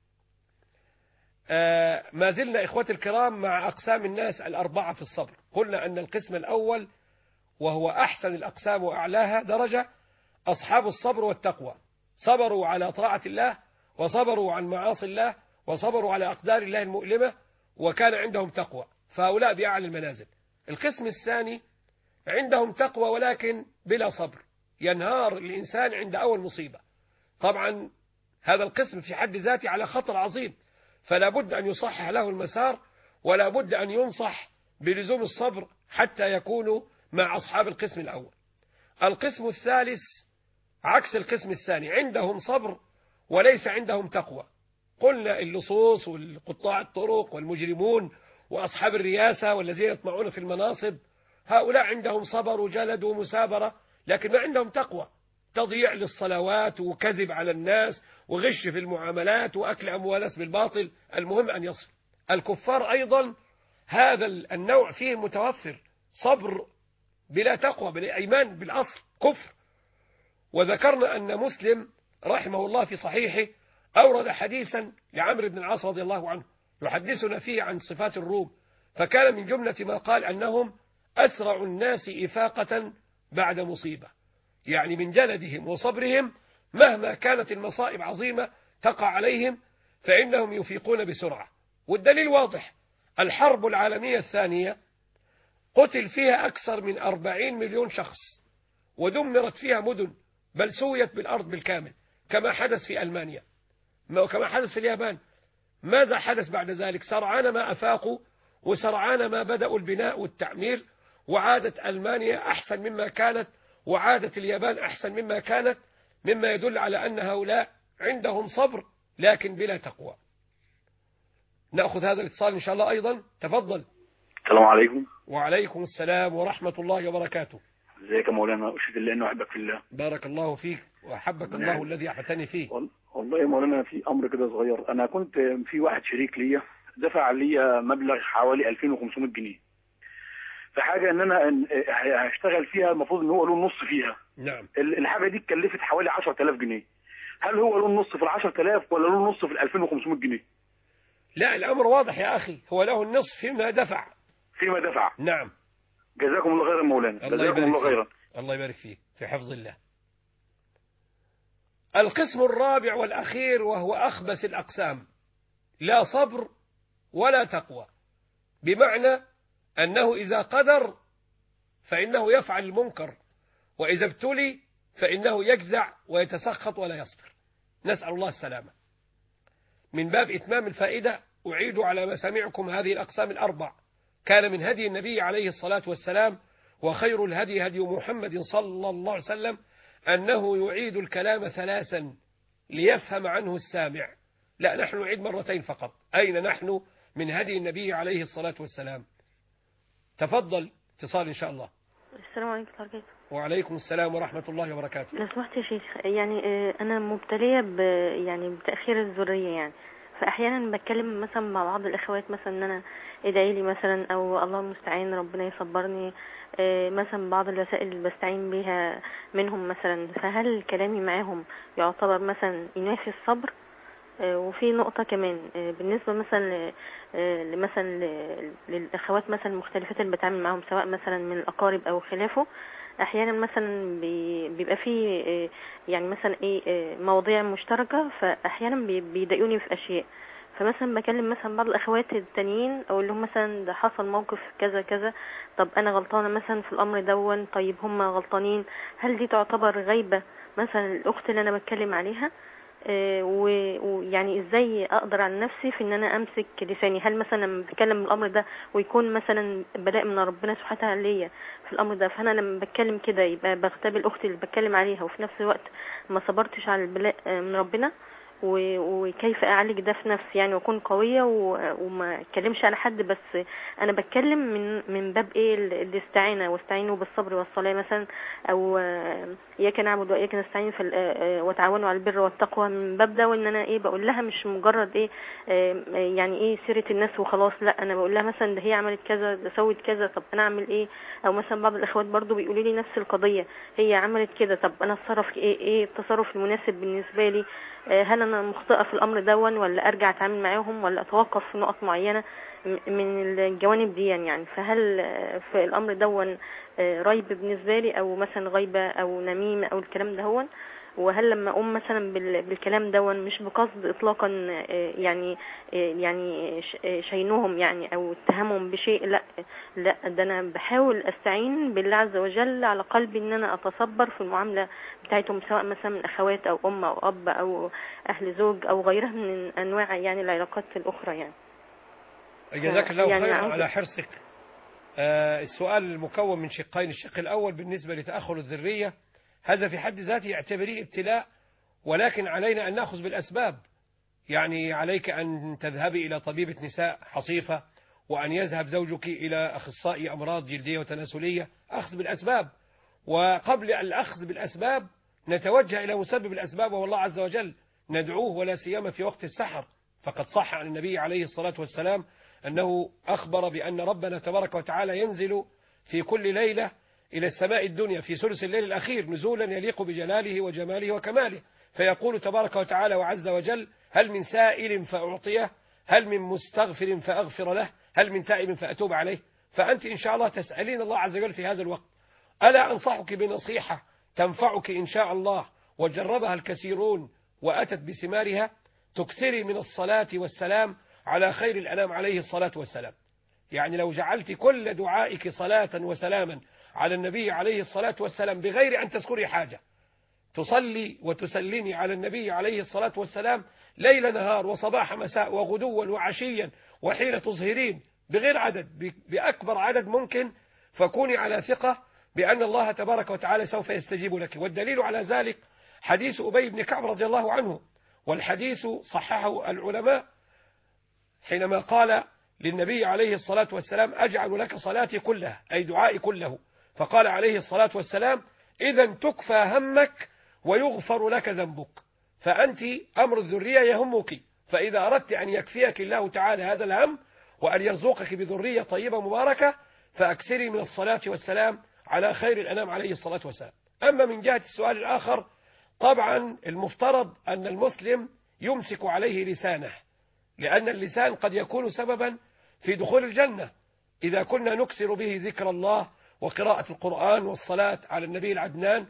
ما زلنا إخوتي الكرام مع أقسام الناس الأربعة في الصبر. قلنا أن القسم الأول وهو أحسن الأقسام وأعلاها درجة أصحاب الصبر والتقوى، صبروا على طاعة الله وصبروا عن معاصي الله وصبروا على أقدار الله المؤلمة وكان عندهم تقوى، فهؤلاء بأعلى المنازل. القسم الثاني عندهم تقوى ولكن بلا صبر، ينهار الإنسان عند أول مصيبة. طبعا هذا القسم في حد ذاته على خطر عظيم، فلا بد أن يصحح له المسار ولا بد أن ينصح بلزوم الصبر حتى يكونوا مع أصحاب القسم الأول. القسم الثالث عكس القسم الثاني، عندهم صبر وليس عندهم تقوى. قلنا اللصوص والقطاع الطرق والمجرمون وأصحاب الرياسة والذين يطمعون في المناصب، هؤلاء عندهم صبر وجلد ومسابرة لكن ما عندهم تقوى، تضييع للصلوات وكذب على الناس وغش في المعاملات وأكل أموال الناس بالباطل. المهم أن يصل. الكفار أيضا هذا النوع فيه متوفر، صبر بلا تقوى، بلا إيمان، بالأصل كفر. وذكرنا أن مسلم رحمه الله في صحيحه أورد حديثا لعمرو بن العاص رضي الله عنه يحدثنا فيه عن صفات الروم، فكان من جملة ما قال أنهم أسرع الناس إفاقة بعد مصيبة، يعني من جلدهم وصبرهم مهما كانت المصائب عظيمة تقع عليهم فإنهم يفيقون بسرعة. والدليل واضح، الحرب العالمية الثانية قتل فيها أكثر من 40 مليون شخص ودمرت فيها مدن بل سويت بالأرض بالكامل، كما حدث في ألمانيا وكما حدث في اليابان. ماذا حدث بعد ذلك؟ سرعان ما أفاقوا وسرعان ما بدأوا البناء والتعمير، وعادت ألمانيا أحسن مما كانت وعادت اليابان أحسن مما كانت، مما يدل على أن هؤلاء عندهم صبر لكن بلا تقوى. نأخذ هذا الاتصال إن شاء الله أيضا. تفضل. السلام عليكم. وعليكم السلام ورحمة الله وبركاته. ازيك يا مولانا؟ أشهد الله أنه أحبك في الله. بارك الله فيك وأحبك الله الذي أحبتني فيه. والله يا مولانا في أمر كده صغير، أنا كنت في واحد شريك ليا دفع لي مبلغ حوالي 2500 جنيه في حاجة إن أنا هشتغل فيها، المفروض إن هو له النص فيها. نعم. الحاجة دي اتكلفت حوالي 10000 جنيه، هل هو له النص في ال 10000 ولا له النص في ال 2500 جنيه؟ لا الأمر واضح يا أخي، هو له النصف فيما دفع. فيما دفع. نعم. جزاكم الله خيرا مولانا. جزاكم الله خيرا. الله يبارك فيك في حفظ الله. القسم الرابع والأخير وهو أخبث الأقسام، لا صبر ولا تقوى، بمعنى أنه إذا قدر فإنه يفعل المنكر وإذا ابتلي فإنه يجزع ويتسخط ولا يصبر. نسأل الله السلامة. من باب إتمام الفائدة أعيد على مسامعكم هذه الأقسام الأربع. كان من هدي النبي عليه الصلاة والسلام وخير الهدي هدي محمد صلى الله عليه وسلم أنه يعيد الكلام 3 ليفهم عنه السامع. لا نحن نعيد 2 فقط. أين نحن من هدي النبي عليه الصلاة والسلام؟ تفضل اتصال إن شاء الله. السلام عليكم ورحمة الله. وعليكم السلام ورحمة الله وبركاته. لو سمحت يا شيخ، يعني أنا مبتلية يعني بتأخير الذرية، يعني فاحيانا بتكلم مثلا مع بعض الاخوات مثلا ان انا ادعي لي مثلا، او الله المستعان ربنا يصبرني، مثلا بعض الوسائل اللي بستعين بيها منهم مثلا، فهل كلامي معاهم يعتبر مثلا ينافي الصبر؟ وفي نقطة كمان بالنسبة مثلا مثلا للأخوات مثلا المختلفات اللي بتعامل معاهم، سواء مثلا من الأقارب أو خلافه، أحيانا مثلا بيبقى في يعني مثلا مواضيع مشتركة، فأحيانا بيضايقوني في أشياء. فمثلا بكلم مثلا بعض الأخوات التانيين أقول لهم مثلا ده حصل موقف كذا كذا، طب أنا غلطانة مثلا في الأمر دون، طيب هم غلطانين، هل دي تعتبر غيبة مثلا الأخت اللي أنا بتكلم عليها؟ ويعني ازاي اقدر على نفسي في ان انا امسك لساني؟ هل مثلا لما بتكلم الامر ده ويكون مثلا بلاء من ربنا سبحانه وتعالى ليا في الامر ده، فانا لما بتكلم كده يبقى بغتاب الاخت اللي بتكلم عليها، وفي نفس الوقت ما صبرتش على البلاء من ربنا؟ وكيف اعالج ده في نفسي يعني، واكون قويه وما اتكلمش على حد، بس انا بتكلم من باب الاستعانه، واستعينوا بالصبر والصلاه مثلا، او اياك نعبد واياك نستعين وتعاونوا على البر والتقوى، من باب ده، وان انا بقول لها مش مجرد يعني سيره الناس وخلاص، لا انا بقول لها مثلا ده هي عملت كذا، ده سوت كذا، طب انا اعمل ايه؟ او مثلا بعض الاخوات برضو بيقولوا لي نفس القضيه، هي عملت كده، طب انا اتصرف ايه التصرف المناسب بالنسبه لي؟ هل انا مخطئه في الامر دون، ولا ارجع اتعامل معاهم، ولا اتوقف في نقط معينه من الجوانب دي يعني؟ فهل في الامر دون ريب بالنسبه لي، او مثلا غيبه او نميمه او الكلام دهون؟ وهل لما اقوم مثلا بالكلام دون مش بقصد اطلاقا يعني شينهم يعني او اتهامهم بشيء، لا ده انا بحاول استعين بالله عز وجل على قلبي ان انا اتصبر في المعامله بتاعتهم، سواء مثلا من اخوات او ام او اب او اهل زوج او غيرها من انواع يعني العلاقات الاخرى يعني. جزاك الله يعني خيرا على حرصك. السؤال المكون من شقين، الشق الأول بالنسبة لتأخر الذرية، هذا في حد ذاته يعتبريه ابتلاء، ولكن علينا أن نأخذ بالأسباب. يعني عليك أن تذهبي إلى طبيبة نساء حصيفة، وأن يذهب زوجك إلى أخصائي أمراض جلدية وتناسلية، أخذ بالأسباب. وقبل الأخذ بالأسباب نتوجه إلى مسبب الأسباب، وهو الله عز وجل، ندعوه، ولا سيما في وقت السحر. فقد صح عن النبي عليه الصلاة والسلام أنه أخبر بأن ربنا تبارك وتعالى ينزل في كل ليلة إلى السماء الدنيا في ثلث الليل الأخير نزولا يليق بجلاله وجماله وكماله، فيقول تبارك وتعالى وعز وجل: هل من سائل فأعطيه، هل من مستغفر فأغفر له، هل من تائب فأتوب عليه. فأنت إن شاء الله تسألين الله عز وجل في هذا الوقت. ألا أنصحك بنصيحة تنفعك إن شاء الله، وجربها الكثيرون وأتت بثمارها. تكثري من الصلاة والسلام على خير الأنام عليه الصلاة والسلام. يعني لو جعلت كل دعائك صلاة وسلاما على النبي عليه الصلاة والسلام بغير أن تذكري حاجة، تصلي وتسلمي على النبي عليه الصلاة والسلام ليل نهار وصباح مساء وغدوا وعشيا وحين تظهرين بغير عدد، بأكبر عدد ممكن، فكوني على ثقة بأن الله تبارك وتعالى سوف يستجيب لك. والدليل على ذلك حديث أبي بن كعب رضي الله عنه، والحديث صححه العلماء، حينما قال للنبي عليه الصلاة والسلام: أجعل لك صلاتي كلها، أي دعائي كله. فقال عليه الصلاة والسلام: إذا تكفى همك ويغفر لك ذنبك. فأنت أمر الذرية يهمك، فإذا أردت أن يكفيك الله تعالى هذا الهم، وأن يرزقك بذرية طيبة مباركة، فأكثري من الصلاة والسلام على خير الأنام عليه الصلاة والسلام. أما من جهة السؤال الآخر، طبعا المفترض أن المسلم يمسك عليه لسانه، لأن اللسان قد يكون سببا في دخول الجنة إذا كنا نكسر به ذكر الله وقراءة القرآن والصلاة على النبي العدنان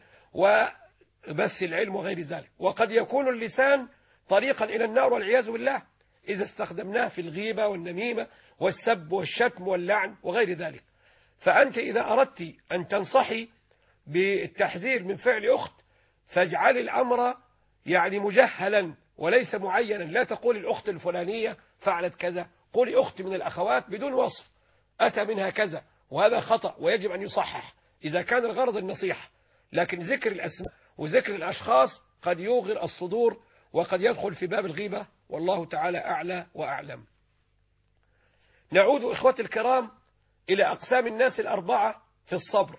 وبث العلم وغير ذلك. وقد يكون اللسان طريقا إلى النار والعياذ بالله إذا استخدمناه في الغيبة والنميمة والسب والشتم واللعن وغير ذلك. فأنت إذا أردت أن تنصحي بالتحذير من فعل أخت، فاجعل الأمر يعني مجهلا وليس معينا. لا تقول الأخت الفلانية فعلت كذا، قولي أخت من الأخوات بدون وصف أتى منها كذا، وهذا خطأ ويجب أن يصحح إذا كان الغرض النصيحة. لكن ذكر الأسماء وذكر الأشخاص قد يوغر الصدور، وقد يدخل في باب الغيبة، والله تعالى أعلى وأعلم. نعود إخوتي الكرام إلى أقسام الناس الأربعة في الصبر.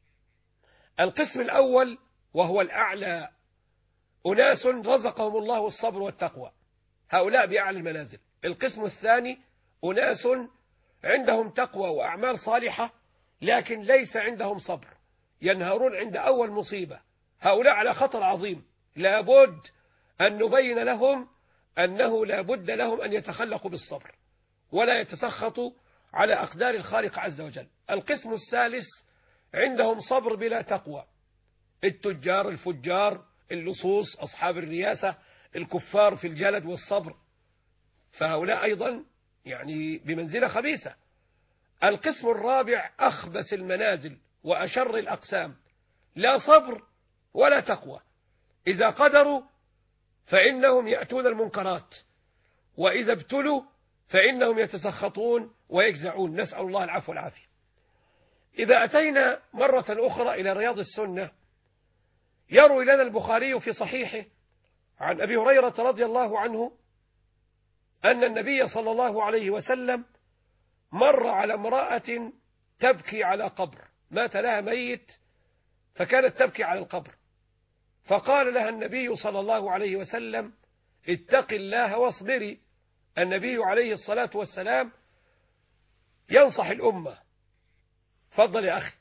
القسم الأول وهو الأعلى، أناس رزقهم الله الصبر والتقوى، هؤلاء بأعلى المنازل. القسم الثاني أناس عندهم تقوى وأعمال صالحة لكن ليس عندهم صبر، ينهارون عند أول مصيبة. هؤلاء على خطر عظيم، لابد أن نبين لهم أنه لابد لهم أن يتخلقوا بالصبر ولا يتسخطوا على أقدار الخالق عز وجل. القسم الثالث عندهم صبر بلا تقوى، التجار الفجار اللصوص أصحاب الرياسة الكفار في الجلد والصبر، فهؤلاء أيضا يعني بمنزلة خبيثة. القسم الرابع أخبث المنازل وأشر الأقسام، لا صبر ولا تقوى، إذا قدروا فإنهم يأتون المنكرات، وإذا ابتلوا فإنهم يتسخطون ويجزعون، نسأل الله العفو والعافية. إذا أتينا مرة أخرى إلى رياض السنة، يروي لنا البخاري في صحيحه عن أبي هريرة رضي الله عنه أن النبي صلى الله عليه وسلم مر على امرأة تبكي على قبر، مات لها ميت فكانت تبكي على القبر، فقال لها النبي صلى الله عليه وسلم اتق الله واصبري. النبي عليه الصلاة والسلام ينصح الأمة. فضل يا أخي.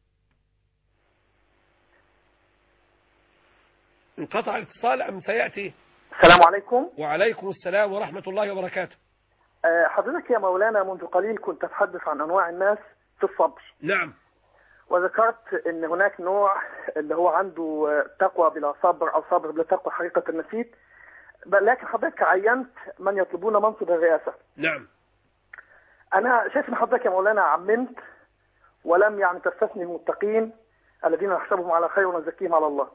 انقطع الاتصال أم سيأتي؟ السلام عليكم. وعليكم السلام ورحمة الله وبركاته. حضرتك يا مولانا منذ قليل كنت تتحدث عن أنواع الناس في الصبر. نعم. وذكرت أن هناك نوع اللي هو عنده تقوى بلا صبر أو صبر بلا تقوى، حقيقة نسيت، لكن حضرتك عينت من يطلبون منصب الرئاسة. نعم. أنا شايف أن حضرتك يا مولانا عممت ولم يعني تستثني المتقين الذين نحسبهم على خير ونزكيهم على الله.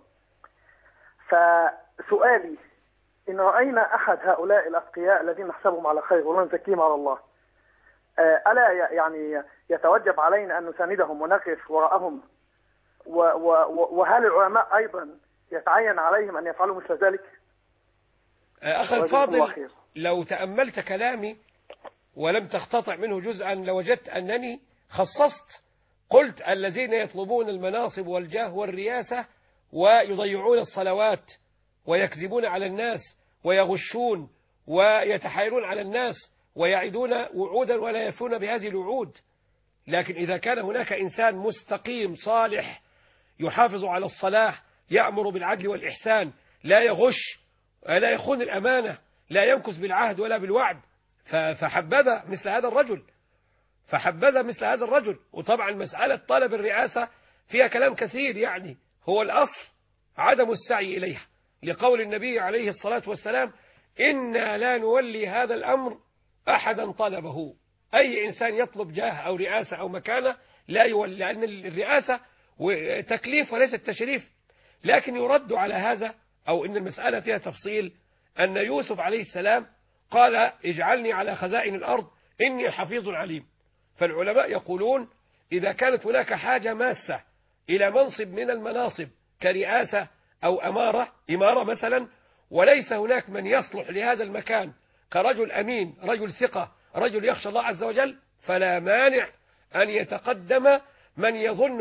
فسؤالي إن رأينا أحد هؤلاء الأتقياء الذين نحسبهم على خير ونزكيهم على الله، ألا يعني يتوجب علينا أن نساندهم ونقف وراءهم؟ وهل العلماء أيضا يتعين عليهم أن يفعلوا مثل ذلك؟ أخي الفاضل، لو تأملت كلامي ولم تقتطع منه جزءا لوجدت أنني خصصت، قلت الذين يطلبون المناصب والجاه والرياسة ويضيعون الصلوات ويكذبون على الناس ويغشون ويتحايلون على الناس ويعدون وعودا ولا يفون بهذه الوعود. لكن إذا كان هناك إنسان مستقيم صالح يحافظ على الصلاح، يأمر بالعدل والإحسان، لا يغش، لا يخون الأمانة، لا ينكث بالعهد ولا بالوعد، فحبذا مثل هذا الرجل، فحبذا مثل هذا الرجل. وطبعا مسألة طلب الرئاسة فيها كلام كثير، يعني هو الأصل عدم السعي إليها، لقول النبي عليه الصلاة والسلام إنا لا نولي هذا الأمر أحدا طلبه. أي إنسان يطلب جاه أو رئاسة أو مكانة لا يولي، لأن الرئاسة تكليف وليس تشريف. لكن يرد على هذا أو إن المسألة فيها تفصيل أن يوسف عليه السلام قال اجعلني على خزائن الأرض إني حفيظ عليم. فالعلماء يقولون إذا كانت هناك حاجة ماسة إلى منصب من المناصب كرئاسة أو إمارة مثلا، وليس هناك من يصلح لهذا المكان كرجل أمين، رجل ثقة، رجل يخشى الله عز وجل، فلا مانع أن يتقدم من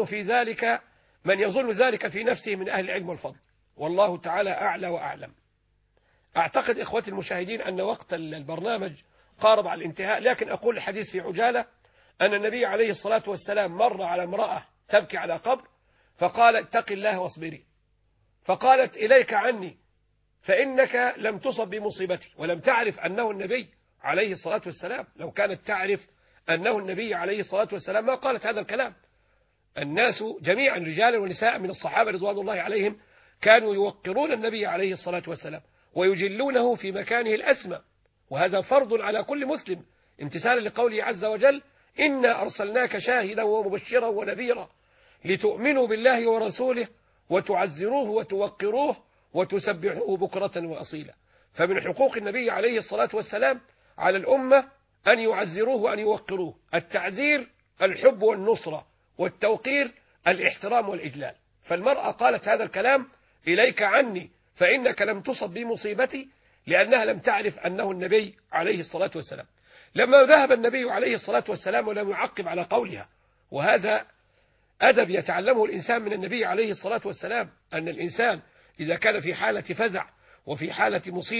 يظن ذلك في نفسه من أهل العلم والفضل، والله تعالى أعلى وأعلم. أعتقد إخوتي المشاهدين أن وقت البرنامج قارب على الانتهاء، لكن أقول الحديث في عجالة أن النبي عليه الصلاة والسلام مر على امرأة تبكي على قبر فقال اتق الله واصبري، فقالت إليك عني فإنك لم تصب بمصيبتي، ولم تعرف أنه النبي عليه الصلاة والسلام. لو كانت تعرف أنه النبي عليه الصلاة والسلام ما قالت هذا الكلام. الناس جميعا رجالا ونساء من الصحابة رضوان الله عليهم كانوا يوقرون النبي عليه الصلاة والسلام ويجلونه في مكانه الأسمى، وهذا فرض على كل مسلم امتثالا لقوله عز وجل إنا أرسلناك شاهدا ومبشرا ونذيرا لتؤمنوا بالله ورسوله وتعزروه وتوقروه وتسبحوه بكرة وأصيلا. فمن حقوق النبي عليه الصلاة والسلام على الأمة أن يعزروه وأن يوقروه. التعزير الحب والنصرة، والتوقير الاحترام والإجلال. فالمرأة قالت هذا الكلام إليك عني فإنك لم تصب بمصيبتي، لأنها لم تعرف أنه النبي عليه الصلاة والسلام. لما ذهب النبي عليه الصلاة والسلام ولم يعقب على قولها، وهذا أدب يتعلمه الإنسان من النبي عليه الصلاة والسلام، أن الإنسان إذا كان في حالة فزع وفي حالة مصيبة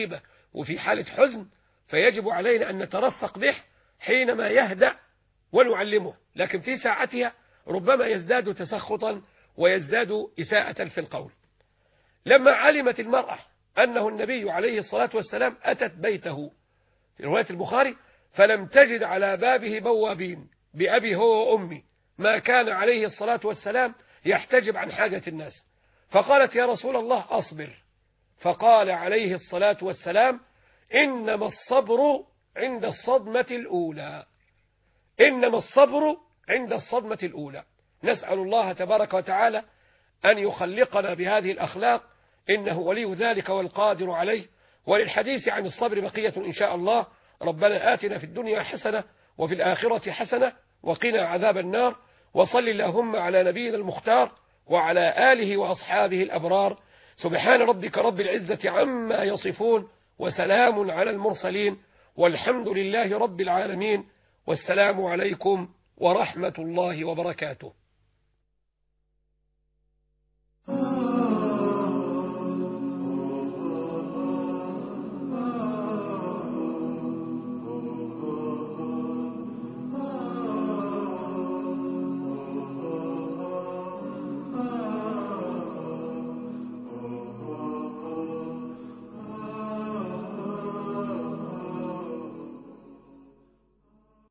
وفي حالة حزن، فيجب علينا أن نترفق به حينما يهدأ ونعلمه، لكن في ساعتها ربما يزداد تسخطا ويزداد إساءة في القول. لما علمت المرأة أنه النبي عليه الصلاة والسلام أتت بيته في رواية البخاري فلم تجد على بابه بوابين، بأبي هو وأمي، ما كان عليه الصلاة والسلام يحتجب عن حاجة الناس، فقالت يا رسول الله أصبر، فقال عليه الصلاة والسلام إنما الصبر عند الصدمة الأولى، إنما الصبر عند الصدمة الأولى. نسأل الله تبارك وتعالى أن يخلقنا بهذه الأخلاق، إنه ولي ذلك والقادر عليه. وللحديث عن الصبر بقية إن شاء الله. ربنا آتنا في الدنيا حسنة وفي الآخرة حسنة وقنا عذاب النار. وصل اللهم على نبينا المختار وعلى آله وأصحابه الأبرار. سبحان ربك رب العزة عما يصفون وسلام على المرسلين والحمد لله رب العالمين. والسلام عليكم ورحمة الله وبركاته.